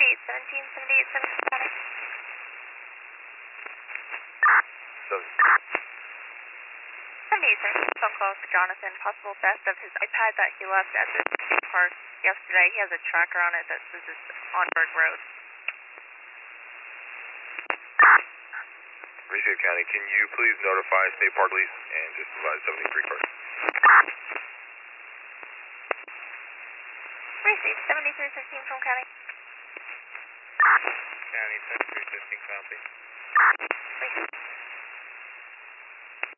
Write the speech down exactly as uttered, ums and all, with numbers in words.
seventy-eight seventeen, seventy-eight seventeen, County. seventy-eight seventeen, phone call to Jonathan. Possible theft of his iPad that he left at the park yesterday. He has a tracker on it that says it's on Berg Road. Receive County, can you please notify State Park Police and just provide seventy-three first? Receive seventy-three fifteen from County. County seventy-three fifteen, copy. Receive.